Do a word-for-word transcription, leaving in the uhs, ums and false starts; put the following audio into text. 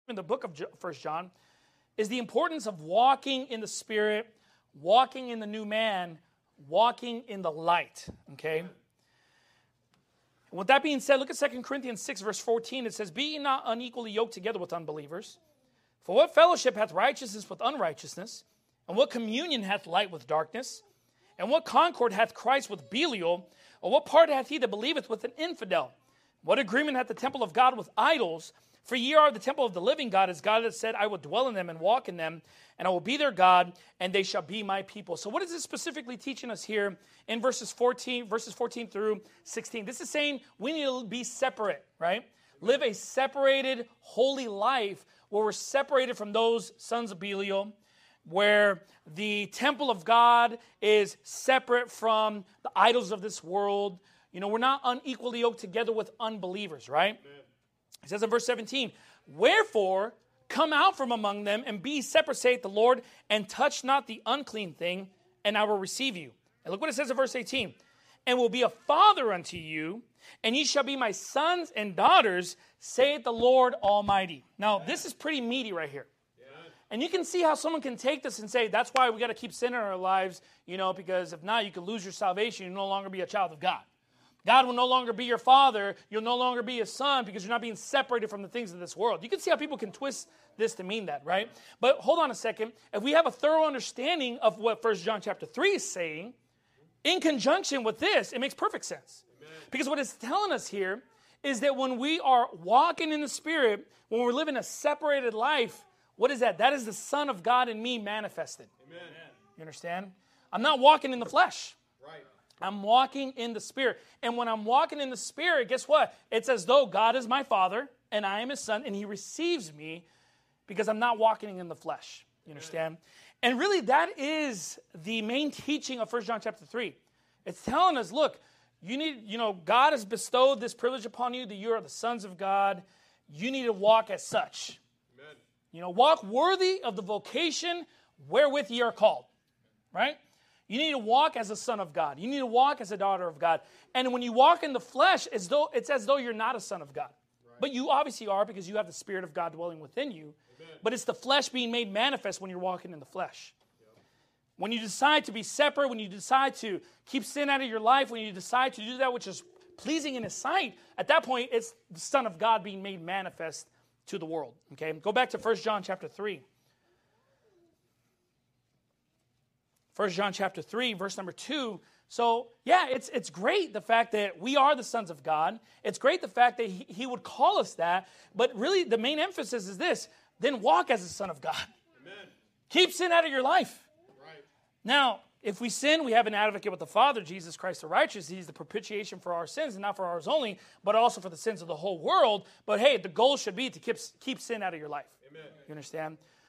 in the book of First John is the importance of walking in the Spirit, walking in the new man, walking in the light, okay? With that being said, look at Second Corinthians six, verse fourteen. It says, "Be ye not unequally yoked together with unbelievers. For what fellowship hath righteousness with unrighteousness? And what communion hath light with darkness? And what concord hath Christ with Belial? Or what part hath he that believeth with an infidel? What agreement hath the temple of God with idols? For ye are the temple of the living God, as God hath said, I will dwell in them and walk in them, and I will be their God, and they shall be my people." So what is this specifically teaching us here in verses fourteen, verses fourteen through sixteen? This is saying we need to be separate, right? Live a separated, holy life where we're separated from those sons of Belial, where the temple of God is separate from the idols of this world. You know, we're not unequally yoked together with unbelievers, right? Amen. It says in verse seventeen, "Wherefore, come out from among them, and be separate, saith the Lord, and touch not the unclean thing, and I will receive you." And look what it says in verse eighteen, "And will be a father unto you, and ye shall be my sons and daughters, saith the Lord Almighty." Now, this is pretty meaty right here. And you can see how someone can take this and say, that's why we got to keep sin in our lives, you know, because if not, you could lose your salvation. You'll no longer be a child of God. God will no longer be your father. You'll no longer be a son because you're not being separated from the things of this world. You can see how people can twist this to mean that, right? But hold on a second. If we have a thorough understanding of what First John chapter three is saying, in conjunction with this, it makes perfect sense. Amen. Because what it's telling us here is that when we are walking in the Spirit, when we're living a separated life, what is that? That is the Son of God in me manifested. Amen. You understand? I'm not walking in the flesh. Right. I'm walking in the Spirit. And when I'm walking in the Spirit, guess what? It's as though God is my Father and I am His Son, and He receives me because I'm not walking in the flesh. You understand? Amen. And really, that is the main teaching of First John chapter three. It's telling us, look, you need, you know, God has bestowed this privilege upon you that you are the sons of God. You need to walk as such. You know, walk worthy of the vocation wherewith ye are called, right? You need to walk as a son of God. You need to walk as a daughter of God. And when you walk in the flesh, it's, though, it's as though you're not a son of God. Right. But you obviously are because you have the Spirit of God dwelling within you. Amen. But it's the flesh being made manifest when you're walking in the flesh. Yep. When you decide to be separate, when you decide to keep sin out of your life, when you decide to do that which is pleasing in His sight, at that point, it's the Son of God being made manifest to the world. Okay, go back to First John chapter three. First John chapter three, verse number two. So, yeah, it's it's great the fact that we are the sons of God. It's great the fact that he, he would call us that. But really, the main emphasis is this: then walk as a son of God. Amen. Keep sin out of your life. Right. Now, if we sin, we have an advocate with the Father, Jesus Christ the righteous. He's the propitiation for our sins, and not for ours only, but also for the sins of the whole world. But hey, the goal should be to keep, keep sin out of your life. Amen. You understand?